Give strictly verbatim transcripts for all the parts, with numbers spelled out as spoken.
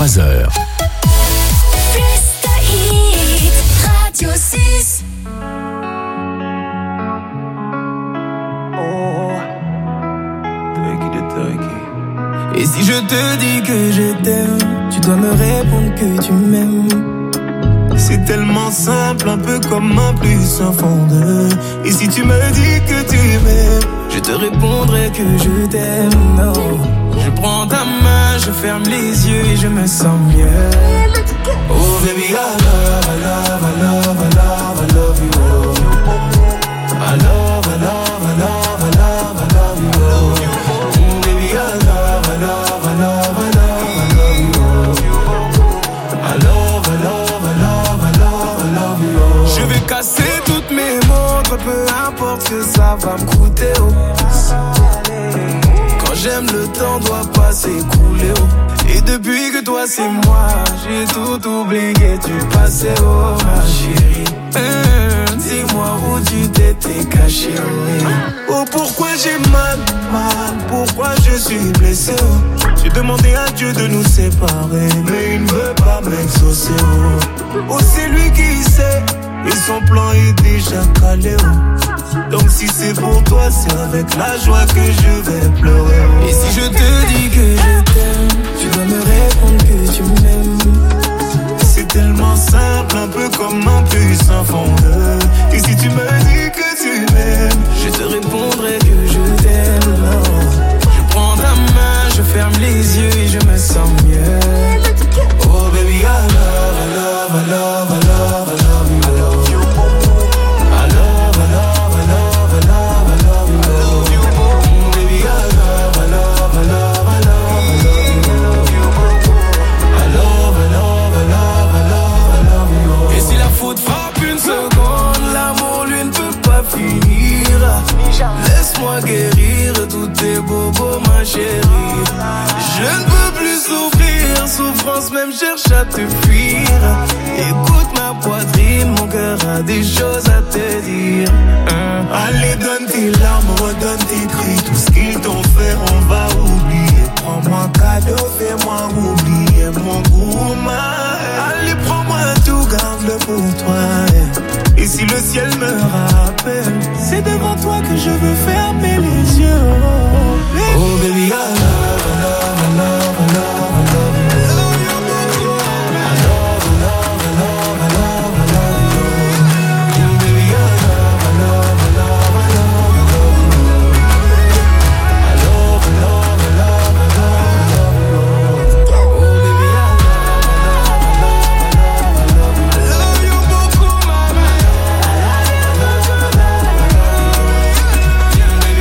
vingt-trois heures. Radio six. Et si je te dis que je t'aime, tu dois me répondre que tu m'aimes. C'est tellement simple, un peu comme un plus un fond de. Et si tu me dis que tu m'aimes, je te répondrai que je t'aime. No. Je prends ta main, je ferme les yeux et je me sens mieux. Oh baby, I love, I love, I love, I love, I love you. I love, I love, I love, I love, I love you. Mm, baby, I love, I love, I love, I love, I love you. I love, I love, I love, I love, I love you. Je vais casser toutes mes montres, peu importe ce que ça va me coûter. Oh. Quand j'aime, le temps doit pas s'écouler. Oh. Et depuis que toi c'est moi, j'ai tout oublié, tu passais, oh ma chérie. Mmh, dis-moi où tu t'étais caché, oh, oh pourquoi j'ai mal, mal, pourquoi je suis blessé, oh. J'ai demandé à Dieu de nous séparer, mais il ne veut pas m'exaucer, oh. Oh c'est lui qui sait, et son plan est déjà calé, oh. Donc si c'est pour toi, c'est avec la joie que je vais pleurer, oh. Et si je te dis que je t'aime, tu dois me répondre que tu m'aimes. C'est tellement simple, un peu comme un puissant fondeur. Et si tu me dis que tu m'aimes, je te répondrai que je t'aime. Je prends ta main, je ferme les yeux et je me sens mieux. Oh baby, I love, I love, I love, I love, I love you. I love you. I love, I love, I love, I love, I love you. I love you. Mm, baby, I love, I love, I love, I love. Et si la faute frappe une seconde, l'amour lui ne peut pas finir. Laisse-moi guérir tous tes bobos, ma chérie. Je ne peux plus souffrir, souffrance même cherche à te fuir. Écoute ma poitrine, mon cœur a des choses à te dire. hein. Allez donne tes larmes, redonne tes cris. Tout ce qu'ils t'ont fait on va oublier. Prends-moi cadeau, fais-moi oublier mon gourmand. Allez prends-moi tout, garde-le pour toi. Et si le ciel me rappelle, c'est devant toi que je veux fermer les yeux. Oh baby, I love, I love, I love, I love, I love you. I love, I love, I love, I love, I love you. Baby, I love, I love, I love, I love, I love you. I love, I love, I love, I love, I love you. Oh baby, I love, I love, I love, I love, I love you. I love you beaucoup, mama. I love, I love, I love, I love you.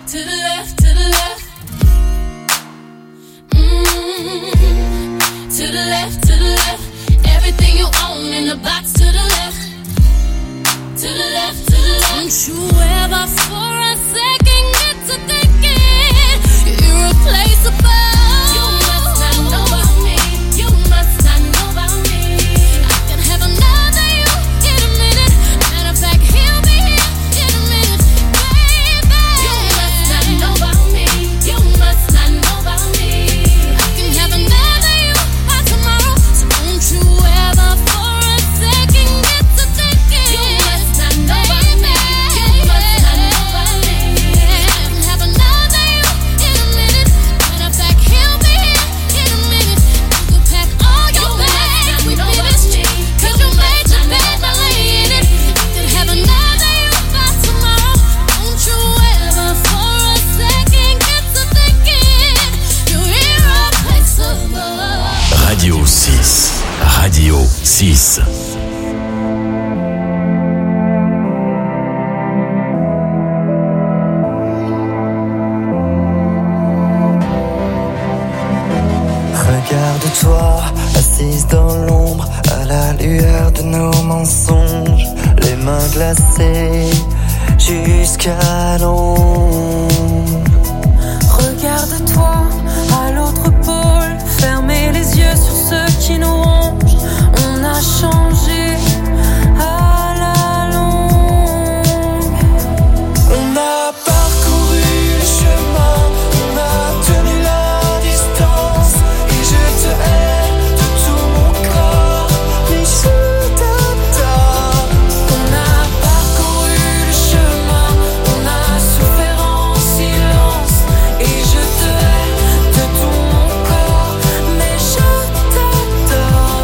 to the left, to the left. Mm, to the left, to the left. Everything you own in the box to the left. To the left, to the left. Don't you ever for a second get to thinking you're irreplaceable. You must not know about me. You must not know about me. I can have another you in a minute. Matter of fact, he'll be here in a minute, baby. You must not know about me. You must not know about me. I can have another you by tomorrow. So don't you ever for a second get to thinking you must not know about me. You must not know about me. I can have another you in a minute. Matter of fact, he'll be here in a minute. You could pack all your bags and we finished. Cause you made your bed by laying it. I could have another you by tomorrow. Don't you ever for a second get to thinking you're irreplaceable. Radio six. Radio six. Regarde-toi, assise dans l'ombre, à la lueur de nos mensonges, les mains glacées jusqu'à l'ombre. Regarde-toi à l'autre pôle, fermez les yeux sur ceux qui nous rongent. On a changé à la longue. On a parcouru le chemin, on a tenu la distance, et je te hais de tout mon corps, mais je t'adore. On a parcouru le chemin, on a souffert en silence, et je te hais de tout mon corps, mais je t'adore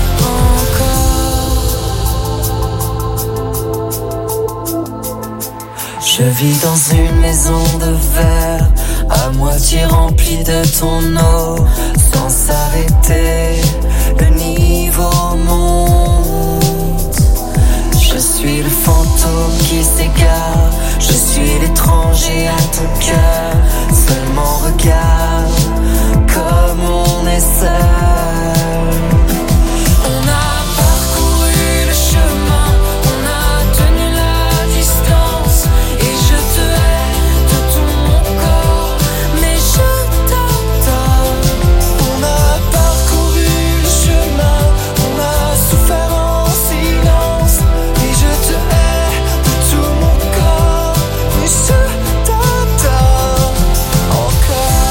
encore. Je vis dans une maison de verre, à moitié remplie de ton eau, sans s'arrêter, le niveau monte. Je suis le fantôme qui s'égare, je suis l'étranger à ton cœur. Seulement regarde comme on est seul. On a parcouru le chemin, on a tenu la distance, et je te hais de tout mon corps, mais je t'adore. On a parcouru le chemin, on a souffert en silence, et je te hais de tout mon corps, mais je t'adore encore.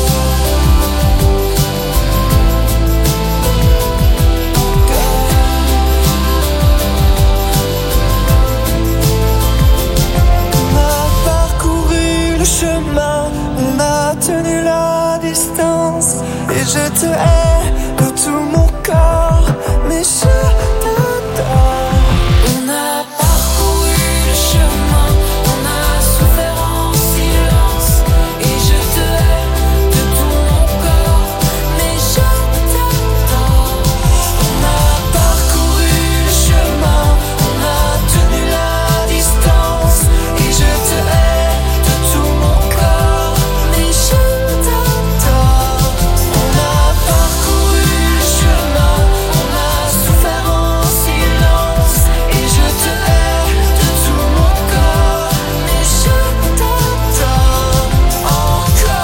On a parcouru le chemin, on a tenu la distance, et je te hais de tout mon corps, mais je t'adore. On a parcouru le chemin, on a souffert en silence, et je te hais de tout mon corps, mais je t'adore. On a parcouru le chemin, on a tenu la distance, et je te hais de tout mon corps, mais je t'adore. On a parcouru le chemin, on a souffert en silence, et je te hais de tout mon corps, mais je t'adore encore,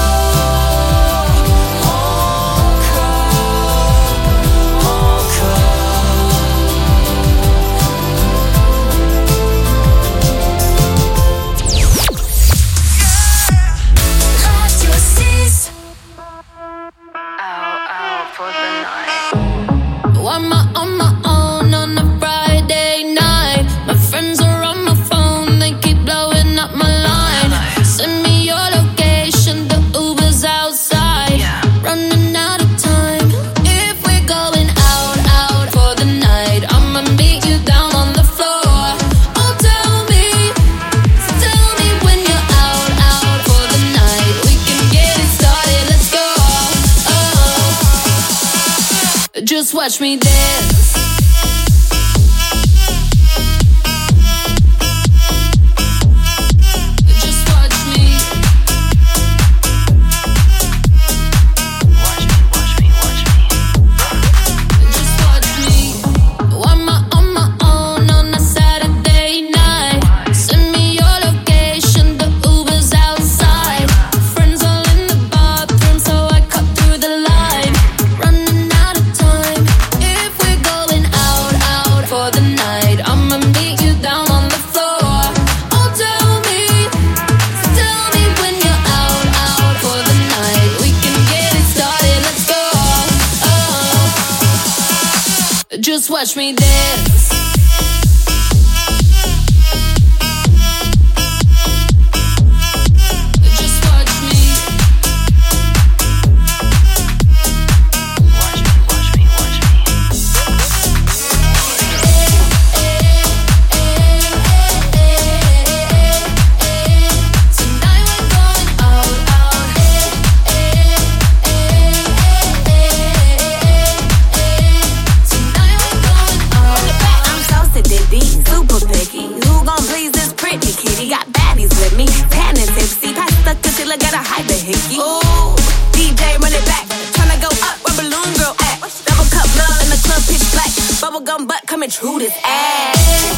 Radio six. Why am I on my own on a Friday night? My friends are on my phone, they keep blowing up my line. Send me your location, the Uber's outside. Running out of time. If we're going out, out for the night, I'ma meet you down on the floor. Oh, tell me, tell me when you're out, out for the night. We can get it started, let's go. Oh, just watch me dance. Just watch me. Just watch me dance. Bubblegum butt coming through this ass.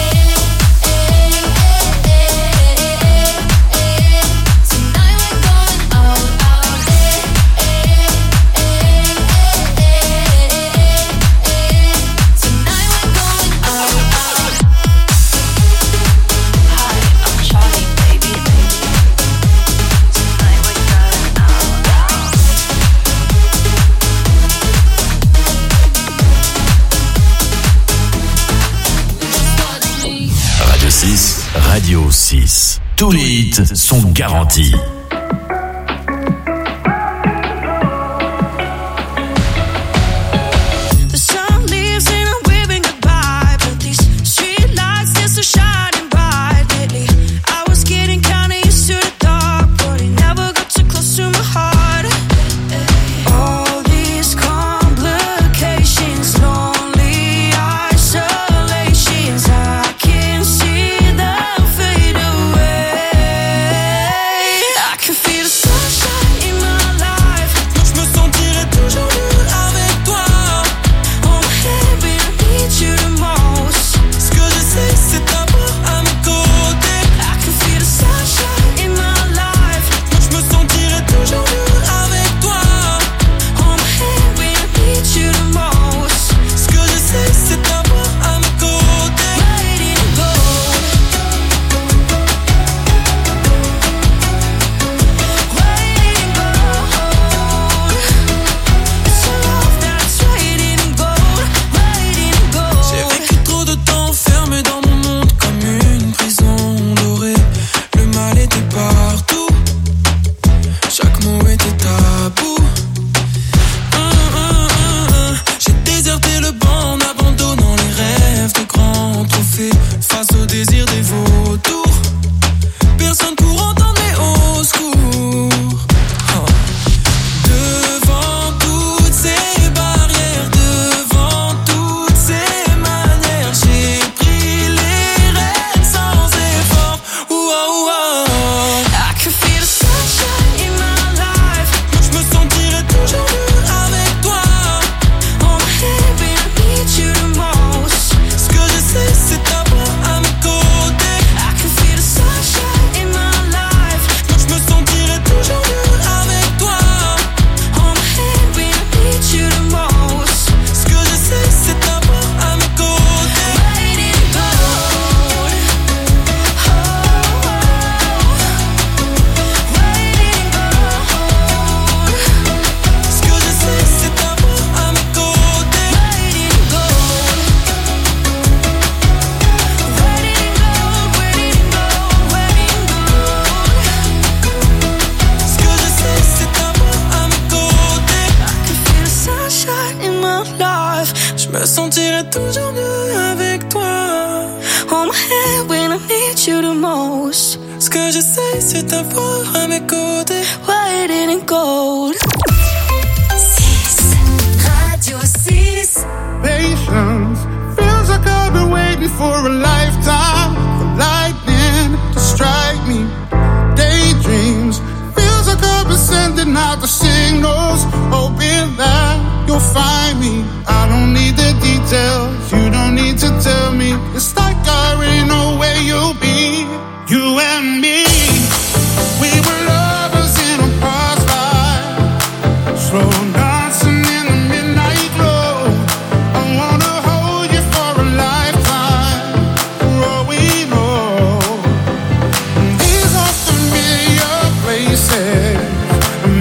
Radio six. Tous les hits sont garantis.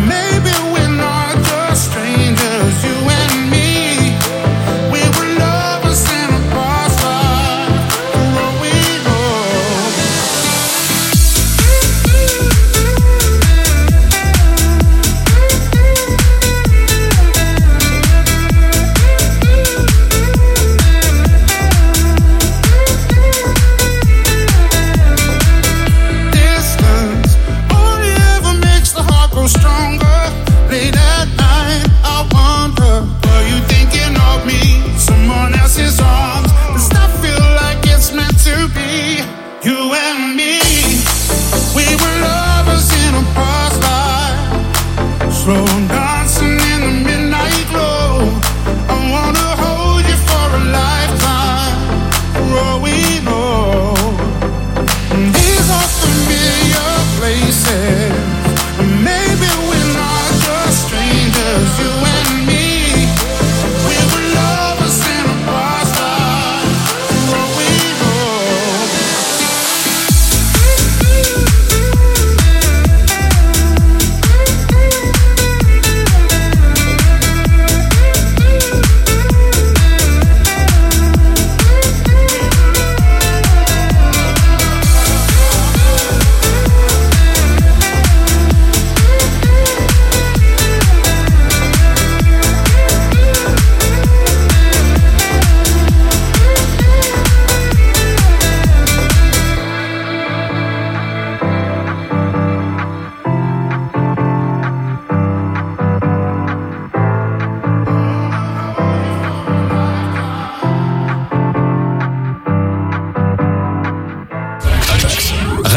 Maybe we're not just strangers, you and me. We were lovers.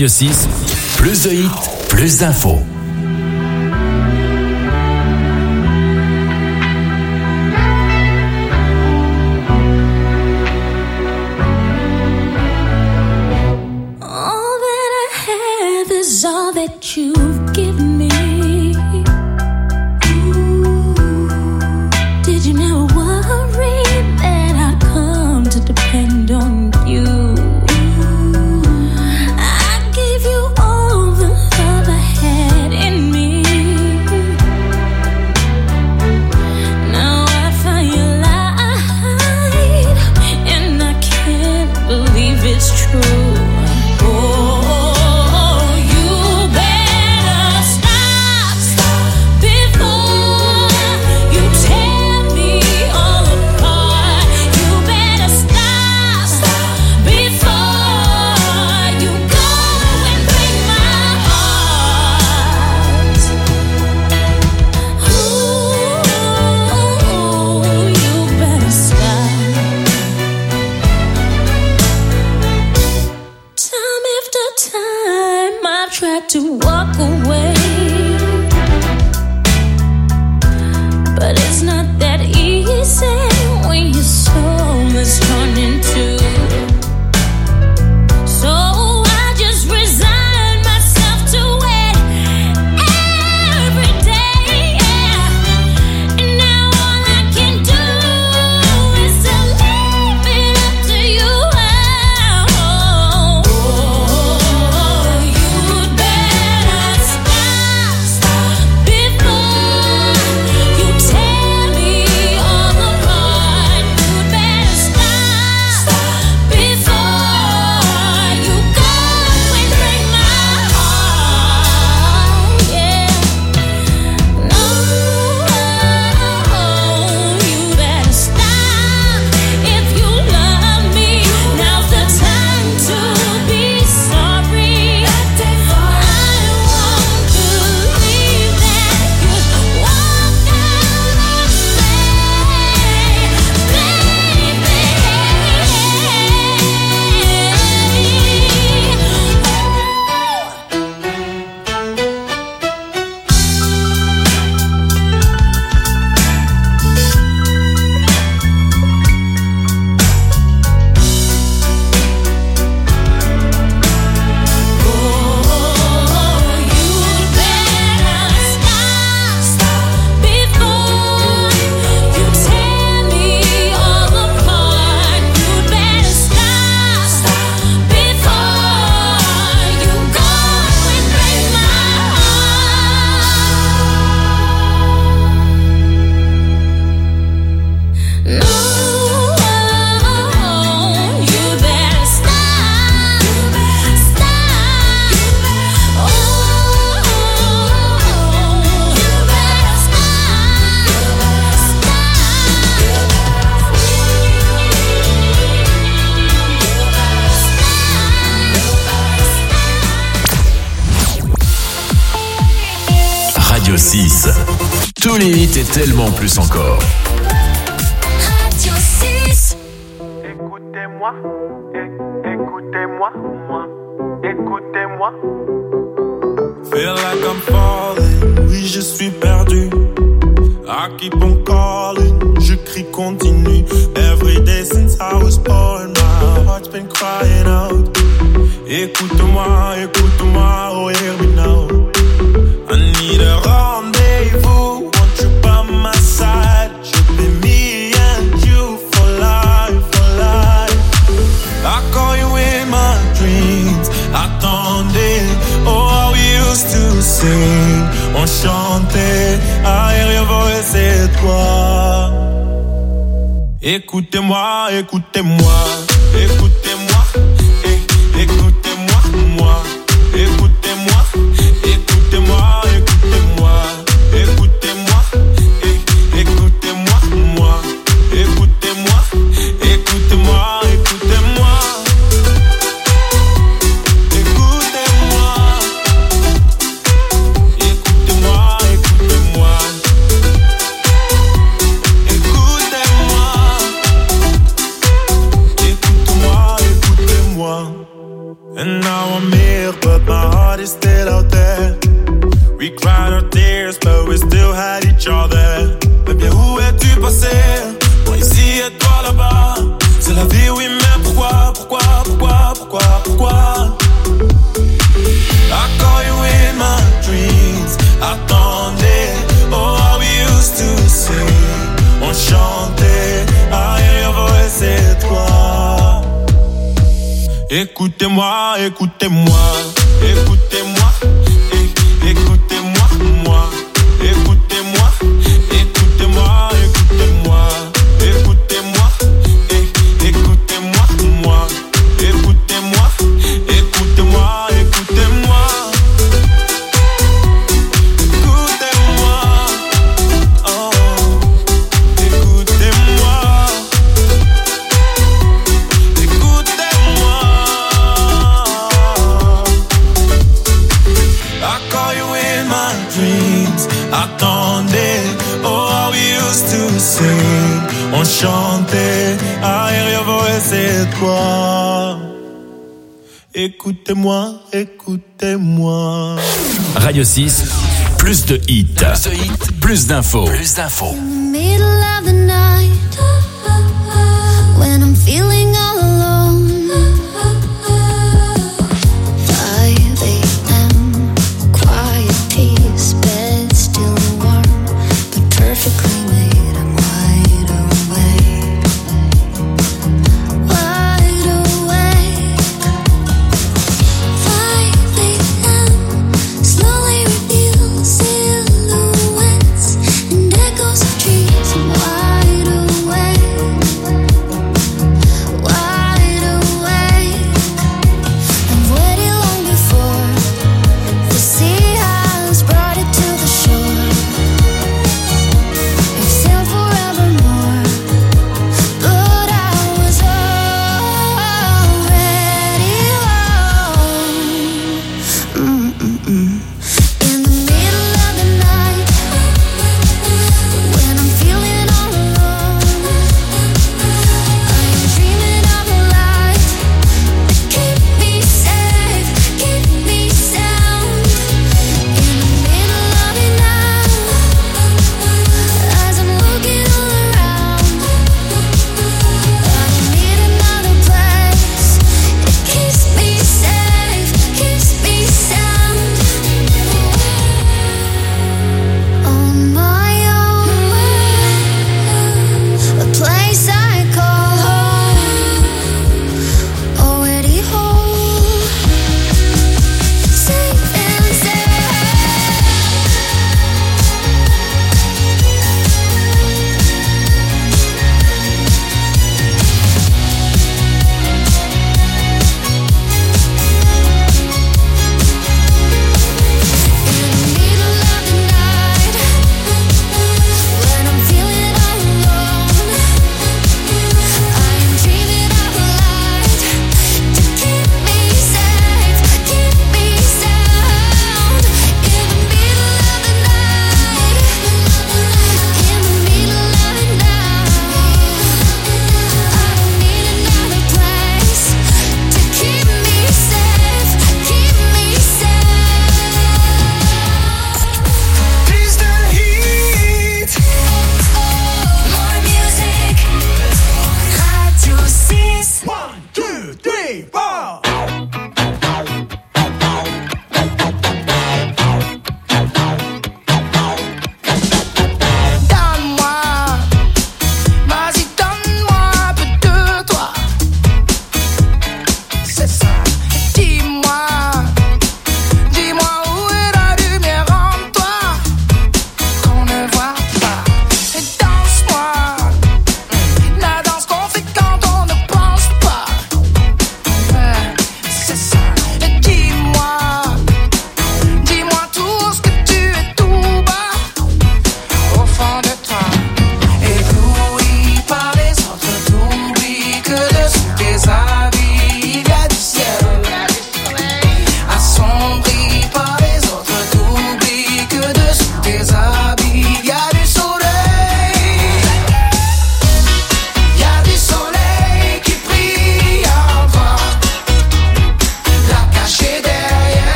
Radio six, plus de hits, plus d'infos. All that I have is all that you've given me. Ooh, did you never worry that I'd come to depend on you? I gave you all the love I had in me. Now I find you lied, and I can't believe it's true. To walk away, but it's not that easy when your soul is torn in two. So I just resign myself to it every day, yeah. And now all I can do is to leave it up to you. Oh, you'd better stop, stop before you tear me all apart. You'd better stop, stop before you go and break my heart. Yeah, no, you better stop if you love me. Now's the time to be sorry. I won't believe that you walked out on Radio six, tous les hits et tellement plus encore. Radio six. Écoutez-moi, é- écoutez-moi, moi, écoutez-moi. Feel like I'm falling, oui je suis perdu. I keep on calling, je crie continue. Every day since I was born, my heart's been crying out. Écoute-moi, écoute-moi, oh hear me now. I need a rendezvous, want you by my side. Should be me and you for life, for life. I call you in my dreams, attendez. Oh, how we used to sing, on chantait. I hear your voice, c'est toi. Écoutez-moi, écoutez-moi, écoutez-moi, é- écoutez-moi, moi, écoutez-moi, écoutez-moi, écoutez-moi, écoutez-moi, é- écoutez-moi, moi, écoutez-moi, écoutez-moi, écoutez-moi, écoutez-moi, écoutez-moi, écoutez-moi, écoutez-moi, écoutez-moi, écoutez-moi. And now I'm here, but there. We cried our tears, but we still had each other. Mais bien où es-tu passé? Moi ici et toi là-bas. C'est la vie, oui, mais pourquoi, pourquoi, pourquoi, pourquoi, pourquoi? I call you in my dreams. Attendez, oh how we used to sing. On chantait, I hear your voice, c'est toi. Écoutez-moi, écoutez-moi, écoutez-moi, é- écoutez-moi, moi, écoutez-moi, écoutez-moi, écoutez-moi, écoutez-moi, é- écoutez-moi, moi, écoutez-moi, écoutez-moi, écoutez-moi, écoutez-moi, oh, écoutez-moi, écoutez-moi. I call you in my dreams. Attendez, oh how we used to sing. On chantait, I hear your voice, c'est toi. Écoutez-moi, écoutez-moi. Radio six, plus de hits. Plus de hits, plus d'infos. Plus d'infos. Middle of the night, when I'm feeling all alone, five a.m. quiet peace, bed still warm, but perfectly made. I'm wide awake, wide awake. five a.m. slowly reveals silhouettes and echoes of trees. I'm wide awake,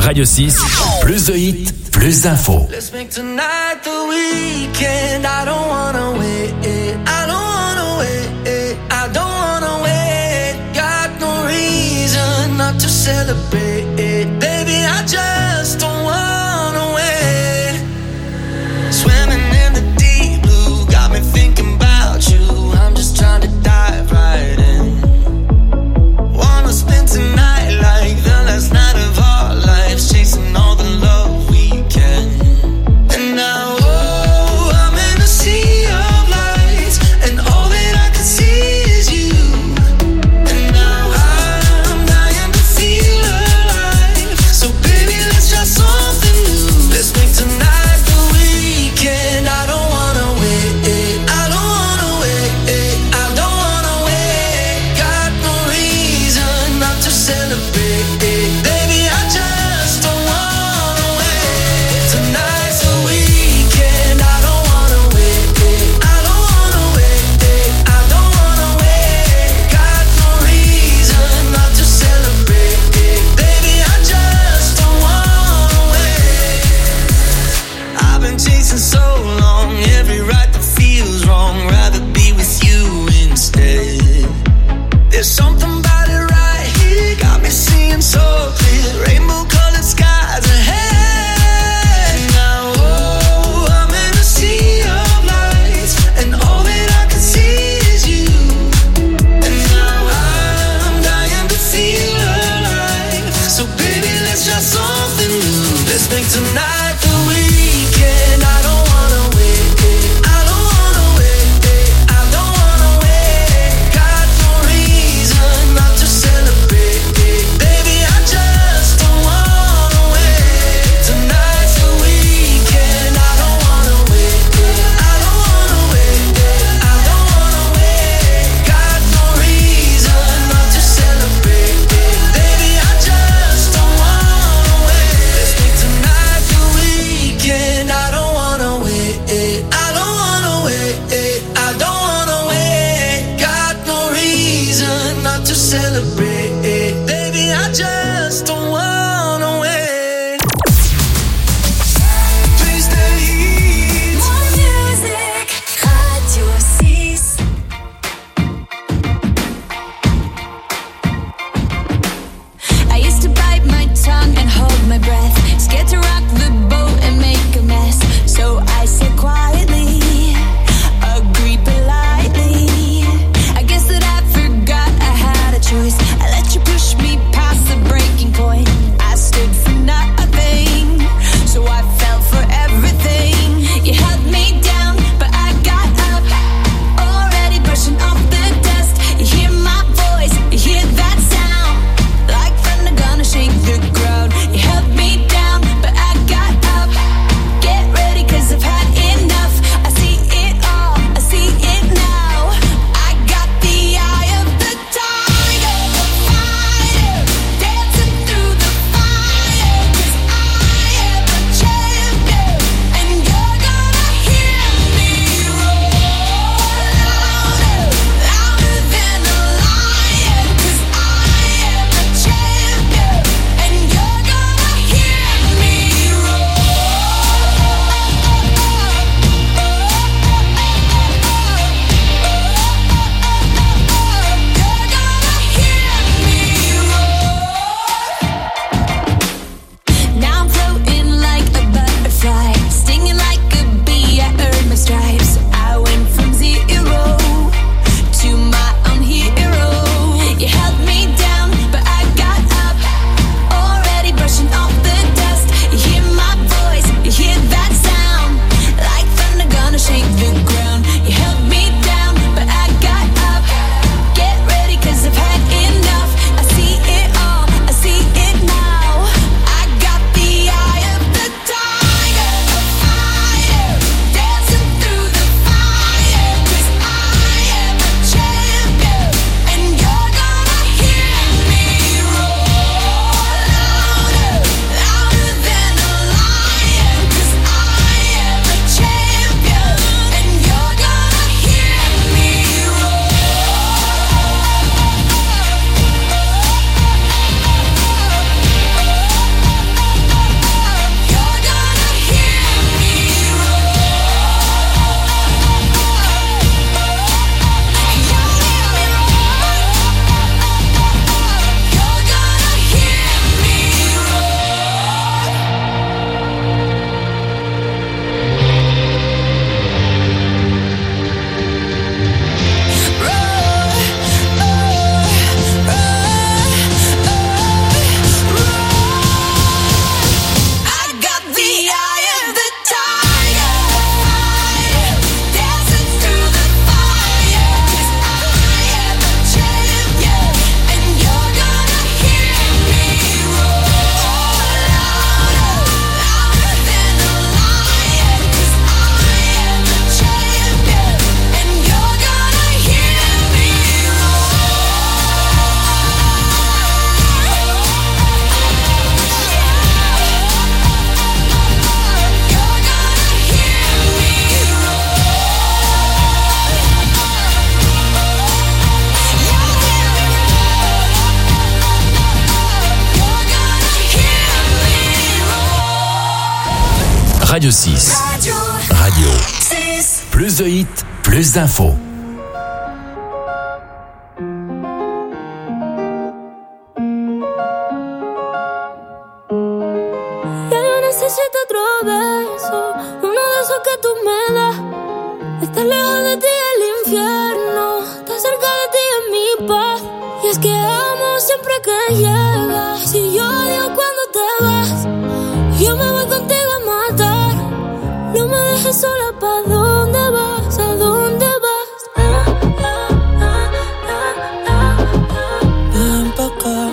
Radio six, plus de hits, plus d'infos. Let's make tonight the weekend. I don't wanna wait. I don't wanna wait. I don't wanna wait. Got no reason not to celebrate. Baby, I just don't wanna wait. Swimming in the deep blue, got me thinking about you. I'm just trying to dive right in. Wanna spend tonight like the last night of our lives, chasing all the love we can. And now, oh, I'm in a sea of lights, and all that I can see is you. And now I'm dying to feel alive. So baby, let's try something new. Let's make tonight the weekend. I don't wanna wait. I don't wanna wait. I don't wanna wait. Got no reason not to celebrate. Baby, I just don't wanna wait. Tonight's the weekend. I don't wanna wait. I don't wanna wait. I don't wanna wait. Got no reason not to celebrate. Baby, I just don't wanna wait. I've been chasing so long, every right that feels wrong. Rather be with you instead. There's something about it right here, got me seeing so clear. Rainbow colored skies ahead. Now, oh, I'm in a sea of lights, and all that I can see is you. And now I'm dying to feel alive. So baby, let's try something new. Let's make tonight the weekend. I don't wanna wait. I don't wanna wait. I don't wanna wait. Got no reason not to celebrate. Baby, I just don't wanna wait. Tonight's the weekend. I don't wanna wait. I don't wanna wait. I don't wanna wait. Got no reason not to celebrate. Baby, I just don't wanna wait. Let's make tonight the weekend. I don't wanna wait. I don't wanna wait. I don't wanna wait. Got no reason not to celebrate. Baby, I just don't wanna wait. Plus de hits. More music, Radio six. I used to bite my tongue and hold my breath, scared to rock the boat and make a mess. So I said quietly, agreed politely. I guess that I forgot I had a choice. I let you push me past the break. Radio six. Radio. Radio. six. Plus de hits, plus d'infos. Ya yo necesito otro beso, uno de esos que tú me das. Estar lejos de ti es el infierno, estar cerca de ti es mi paz. Y es que amo siempre que llegas, y yo odio cuando te vas. Yo me voy contigo a matar, no me dejes sola. ¿Pa' dónde vas? ¿A dónde vas? Ah, ah, ah, ah, ah, ah. Ven pa' acá.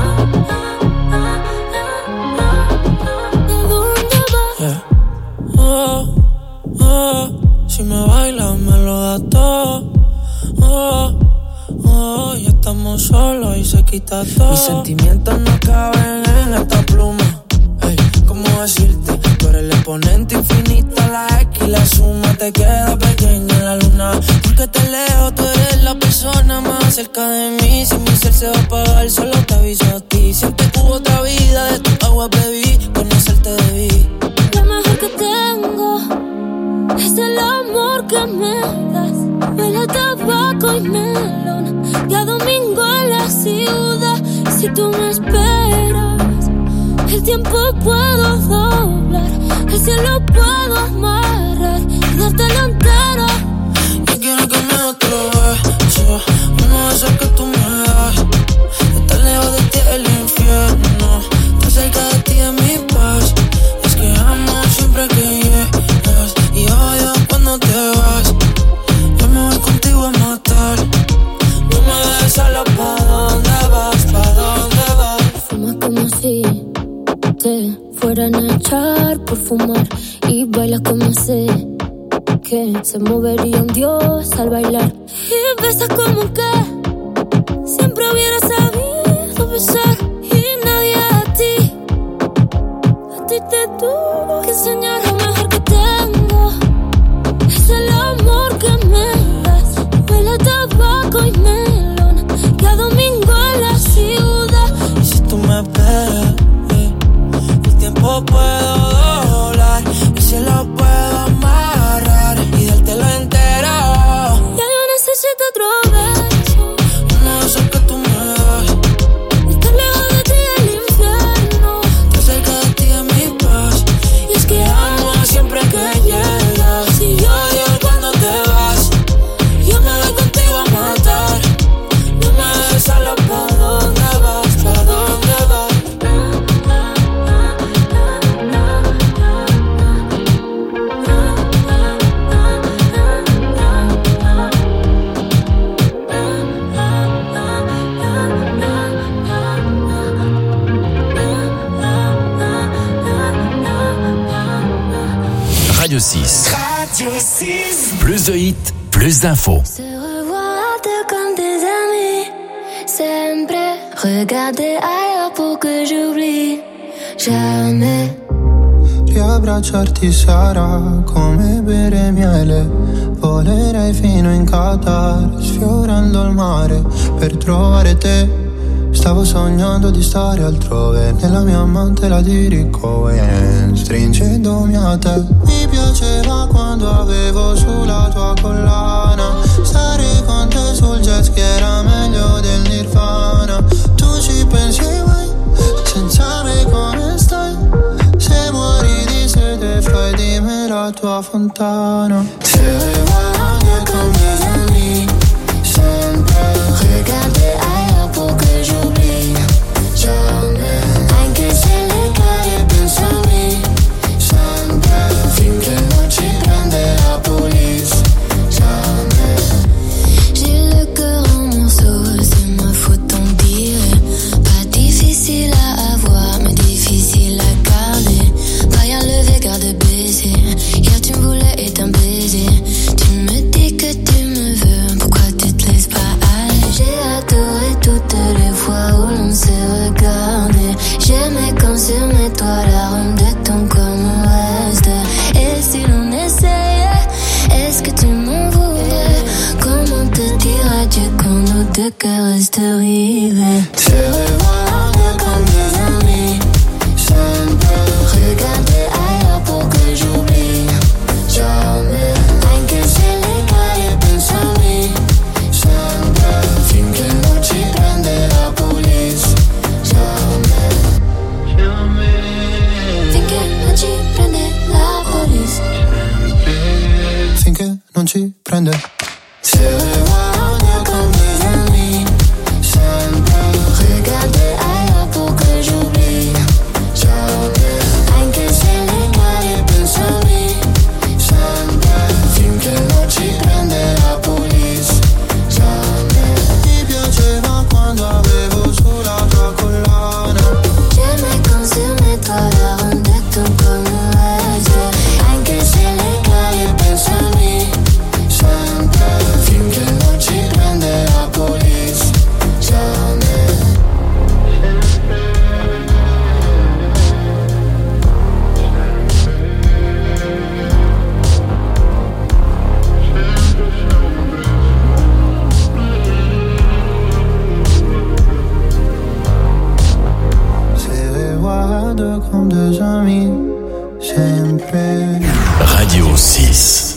Si me bailas me lo das todo. Oh, oh, ya estamos solos y se quita todo. Mis sentimientos no caben en esta pluma. Hey, ¿cómo decirte? Tú eres el exponente infinito, la X y la suma te queda pequeña en la luna. Porque te leo, tú eres la persona más cerca de mí. Si mi ser se va a apagar, solo te aviso a ti. Siempre que hubo otra vida, de tu agua bebí, conocerte debí. Lo mejor que tengo es el amor que me das. Huele a tabaco y melón, y a domingo en la ciudad. Si tú me esperas, el tiempo puedo doblar, el cielo puedo amarrar y dártelo entero. Yo quiero que me des otro beso, uno de esos que tú me das. Estar lejos de ti es el infierno, estar cerca de ti es mi paz. Es que amo siempre que llegas, y odio cuando te vas. Yo me voy contigo a matar, no me dejes sola. ¿Pa' dónde vas? ¿Pa' dónde vas? Fumas como si te fueran a echar por fumar, y bailas como sé que se movería un dios al bailar. Y besas como que siempre hubiera sabido besar, y nadie a ti, a ti te tuvo que enseñar. Lo mejor que tengo es el amor que me das. Huele a tabaco y melón, y a domingo en la ciudad. Y si tú me esperas, eh, el tiempo puedo doblar, el cielo puedo amarrar y dártelo entero. Ya yo necesito otro beso, uno de esos que tú me das. Estar lejos de ti es el infierno, estar cerca de ti es mi paz. Y es que amo siempre que llegas, y yo odio cuando te vas. Yo me voy contigo a matar, no me dejes sola. ¿Pa' dónde vas? ¿Pa' dónde vas? Radio six. Radio six. Plus de hits, plus d'infos. Se revoir comme des amis, sempre regarder ailleurs pour que j'oublie jamais. Riabbracciarti sarà come bere miele, volerei fino in Qatar, sfiorando il mare per trovare te. Stavo sognando di stare altrove, nella mia mantela di Ricohen, stringendomi a te. Mi piaceva quando avevo sulla tua collana, stare con te sul jet ski era meglio del Nirvana. Tu ci pensi mai, senza me come stai? Se muori di sete fai di me la tua fontana. Se revois comme des amis, sempre regarder ailleurs pour que j'oublie jamais. Anche se le cade pensami, sempre finché non ci prende la police, jamais. J'ai le cœur en morceaux, c'est ma faute on dirait. Pas difficile à avoir, mais difficile à garder. Paille enlevé, garde baiser. Hier tu me voulais et t'un baiser. Tu me dis que tu me veux, pourquoi tu te laisses pas aller? J'ai adoré toutes les fois où l'on s'est regardé. J'aimais quand sur mes toits l'arôme de ton corps me reste. Et si l'on essayait, est-ce que tu m'en voudrais? Comment te dire adieu quand nos deux cœurs restent rivés? Se revoir comme des amis, sempre regarder ailleurs pour que j'oublie. mí siempre. Radio six.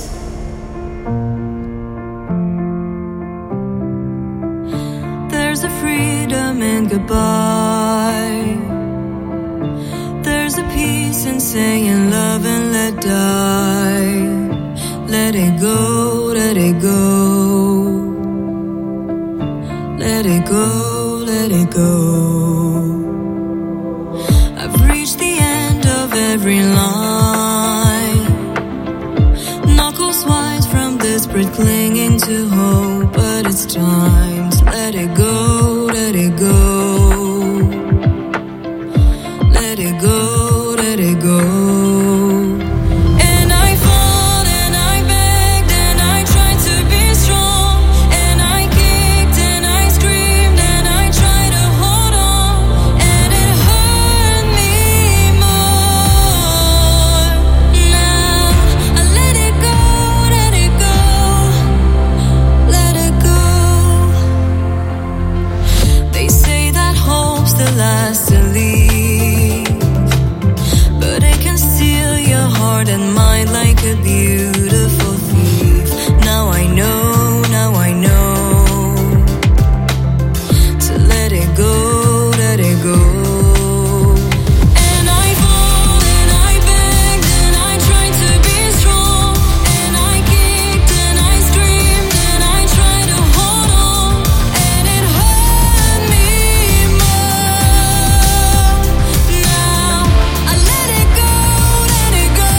There's a freedom in goodbye. There's a peace in saying love and let die. Let it go, let it go. Let it go, let it go. I've reached the end of every line. Knuckles wise from desperate clinging to hope. But it's time to let it go, let it go. Let it go, let it go. And mind like a beautiful thief. Now I know, now I know to let it go, let it go. And I fought and I begged and I tried to be strong. And I kicked and I screamed and I tried to hold on. And it hurt me more. Now I let it go, let it go.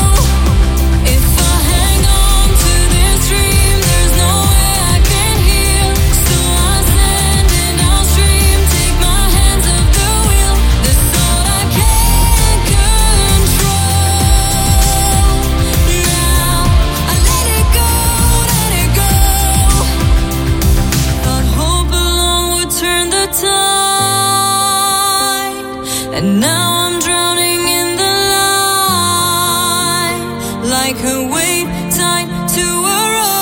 And now I'm drowning in the light, like a wave tied to a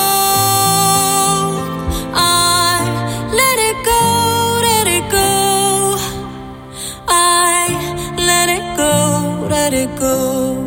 rope. I let it go, let it go. I let it go, let it go.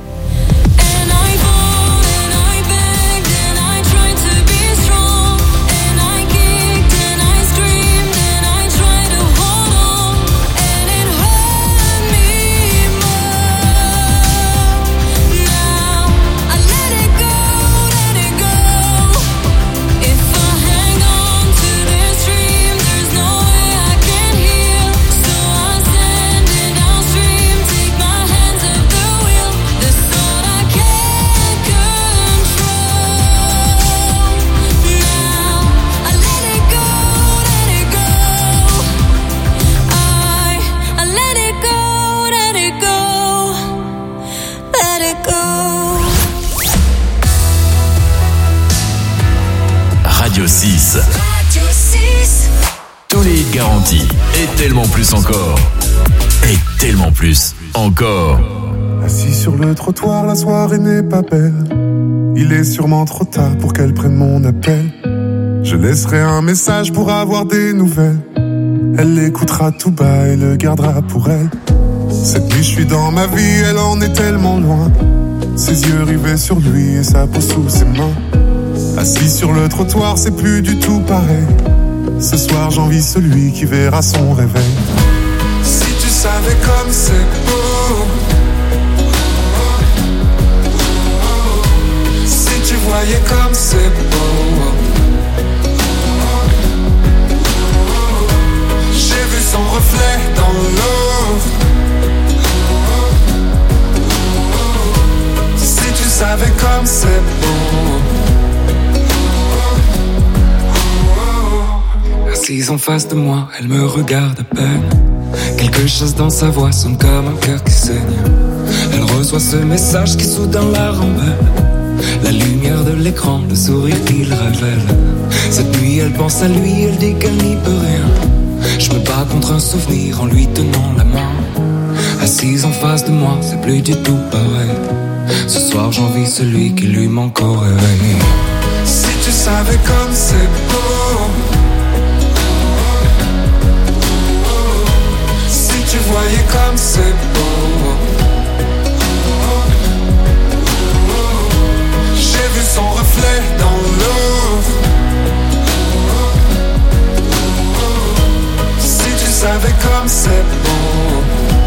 Radio six. Radio six. Tous les hits garantis. Et tellement plus encore. Et tellement plus encore. Assis sur le trottoir, la soirée n'est pas belle. Il est sûrement trop tard pour qu'elle prenne mon appel. Je laisserai un message pour avoir des nouvelles. Elle l'écoutera tout bas et le gardera pour elle. Cette nuit je suis dans ma vie, elle en est tellement loin. Ses yeux rivés sur lui et sa peau sous ses mains. Assis sur le trottoir, c'est plus du tout pareil. Ce soir j'envie celui qui verra son réveil. Si tu savais comme c'est beau, si tu voyais comme c'est beau. J'ai vu son reflet dans l'eau. Si tu savais comme c'est beau. Assise en face de moi, elle me regarde à peine. Quelque chose dans sa voix sonne comme un cœur qui saigne. Elle reçoit ce message qui soudain la rembelle. La lumière de l'écran, le sourire qu'il révèle. Cette nuit elle pense à lui, elle dit qu'elle n'y peut rien. Je me bats contre un souvenir en lui tenant la main. Assise en face de moi, c'est plus du tout pareil. Ce soir j'envie celui qui lui manque au réveil. Si tu savais comme c'est beau. Si tu voyais comme c'est beau. comme c'est beau.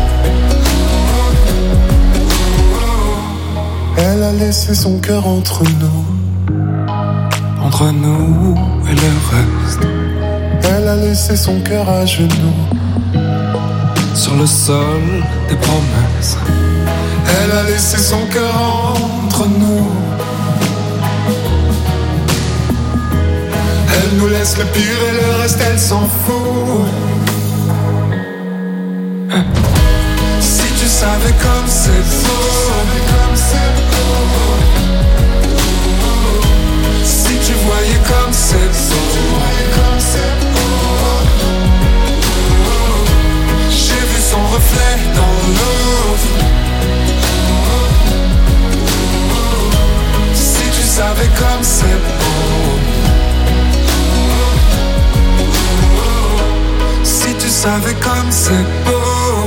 Elle a laissé son cœur entre nous, entre nous et le reste. Elle a laissé son cœur à genoux, sur le sol des promesses. Elle a laissé son cœur entre nous. Elle nous laisse le pire et le reste elle s'en fout. Si tu savais comme c'est beau, si tu voyais comme c'est beau, j'ai vu son reflet dans l'eau. Si tu savais comme c'est beau, si tu savais comme c'est beau,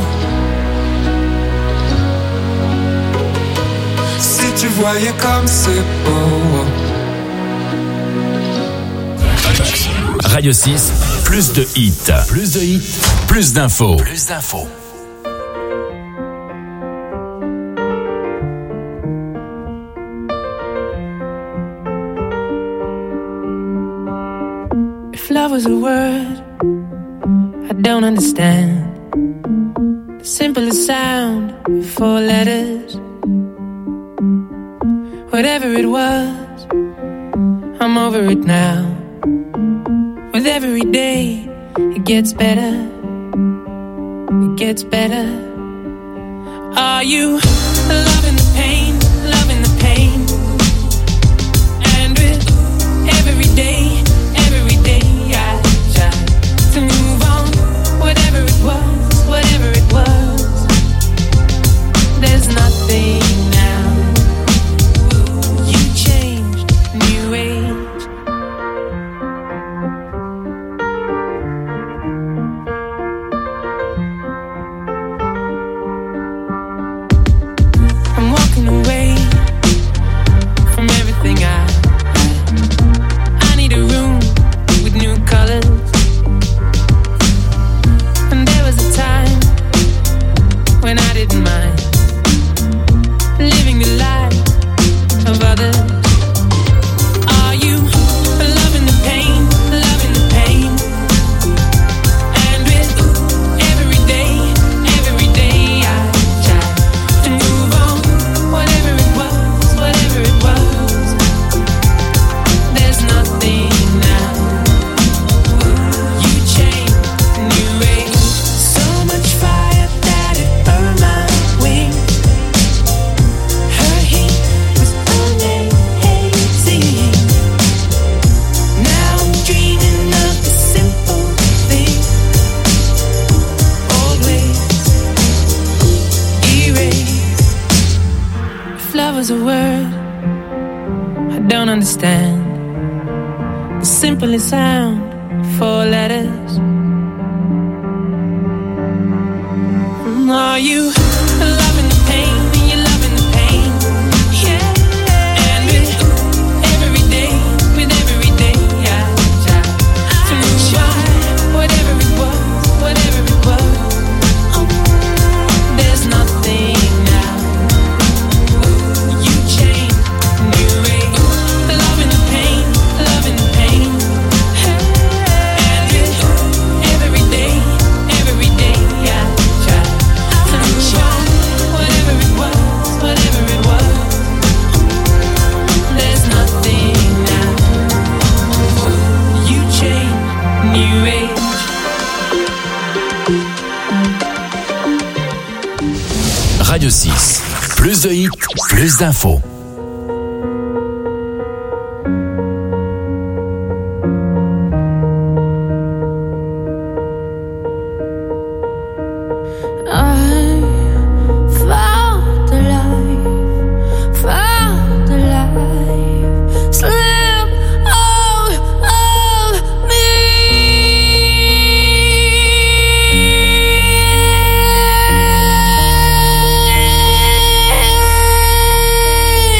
si tu voyais comme c'est beau. Radio six, plus de hits. Plus de hits, plus d'infos. Plus d'infos. If love was a word I don't understand, the simplest sound, four letters. Whatever it was, I'm over it now. With every day, it gets better. It gets better. Are you loving the pain, loving the pain? And with every day, every day I try to move on. Whatever it was, whatever it was, there's nothing now. You changed, new age. Sound, four letters. Are you loving the pain? Are you loving the pain? Yeah. And with every day, with every day, I try to move on. Whatever it was, whatever it was, there's nothing now. You change, new age, loving the pain, loving the pain. Radio six, plus de hits, plus d'infos. Yeah.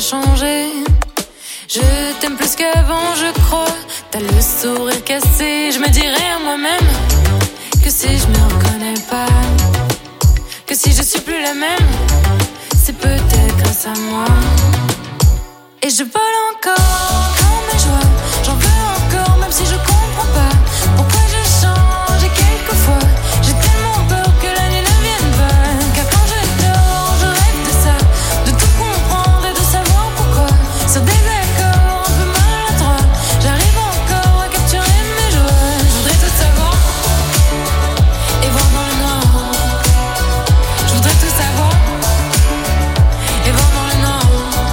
changé. Je t'aime plus qu'avant, je crois. T'as le sourire cassé. Je me dirais à moi-même que si je me reconnais pas, que si je suis plus la même, c'est peut-être grâce à moi. Et je vole encore quand mes joies, j'en veux encore même si je comprends pas pourquoi je change. Et quelquefois j'ai tellement peur que la nuit ne vienne pas, car quand je dors je rêve de ça, de tout comprendre et de savoir pourquoi. Sur des accords un peu maladroits, j'arrive encore à capturer mes joies. Je voudrais tout savoir et voir dans le noir. Je voudrais tout savoir et voir dans le noir.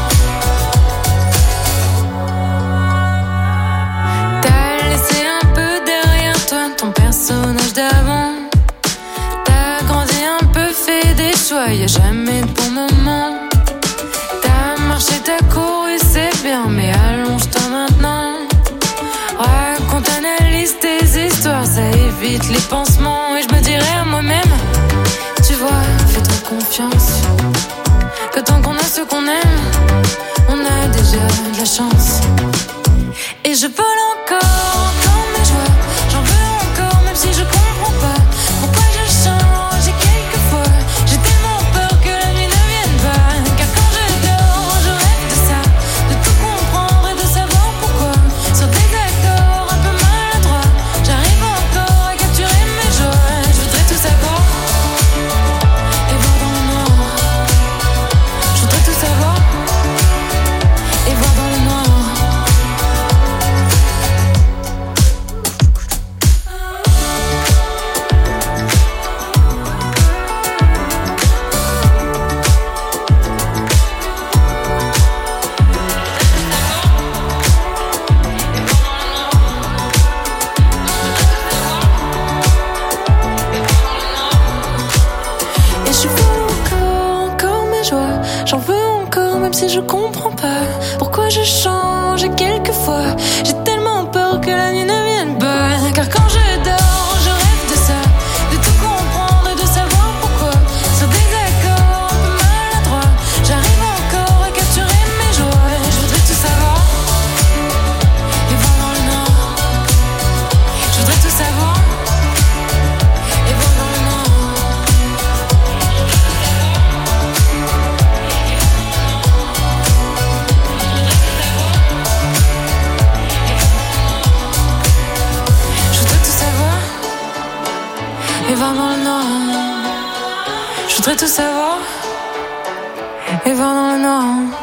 T'as laissé un peu derrière toi ton personnage d'avant. T'as grandi un peu, fait des choix, y'a jamais de bon moment. T'as marché, t'as couru, c'est bien, mais allonge-toi maintenant. Raconte, analyse tes histoires, ça évite les pansements. Et je me dirais à moi-même, tu vois, fais-toi confiance, que tant qu'on a ce qu'on aime, on a déjà de la chance. Et je vole encore quand mes joies, j'en veux encore même si je comprends pas pourquoi je change. Et quelquefois j'ai tellement peur que la nuit ne vienne pas, car quand je dors je rêve de ça, de tout comprendre et de savoir pourquoi. Sur des accords un peu maladroits, j'arrive encore à capturer mes joies. Je voudrais tout savoir et voir dans le noir. Je voudrais tout savoir et voir dans le noir. Et je veux encore, encore mes joies, j'en veux encore même si je comprends pas pourquoi je change. Et quelquefois j'ai tellement peur que la nuit ne vienne pas, car quand je dors je rêve de ça, de tout comprendre et de savoir pourquoi. Sur des accords un peu maladroits, j'arrive encore à capturer mes joies. Je voudrais tout savoir et voir dans le noir. Je voudrais tout savoir et voir dans le noir. Je voudrais tout savoir et voir dans le noir. Je voudrais tout savoir et voir dans le noir.